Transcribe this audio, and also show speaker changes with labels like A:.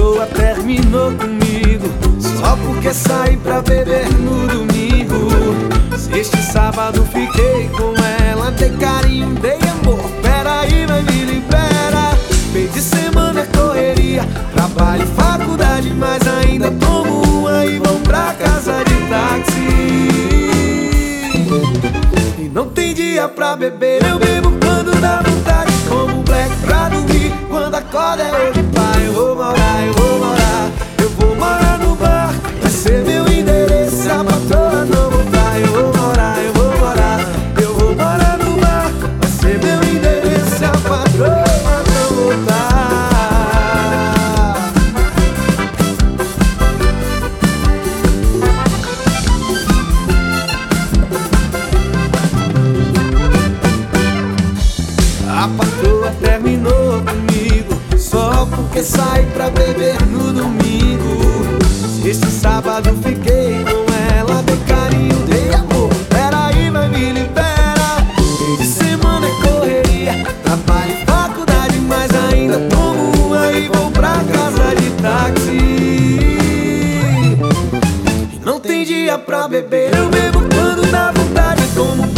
A: patroa terminou comigo só porque saí pra beber no domingo. Sexta e sábado fiquei com ela, dei carinho, dei amor. Peraí, vai, me libera. Meio de semana é correria, trabalho e faculdade, mas ainda tomo uma e vou pra casa de táxi. E não tem dia pra beber, eu bebo quando dá vontade, como black pra dormir. Quando acorda é de pai, eu vou morar no bar, vai ser meu endereço, a patroa não voltar. Eu vou morar no bar, vai ser meu endereço, a patroa não voltar. A patroa terminou comigo só porque saí pra beber no domingo. Sexta e sábado fiquei com ela, dei carinho, dei amor. Peraí, vai, me libera. Meio de semana é correria, trabalho e faculdade, mas ainda tomo uma e vou pra casa de táxi. E não tem dia pra beber, eu bebo quando dá vontade, como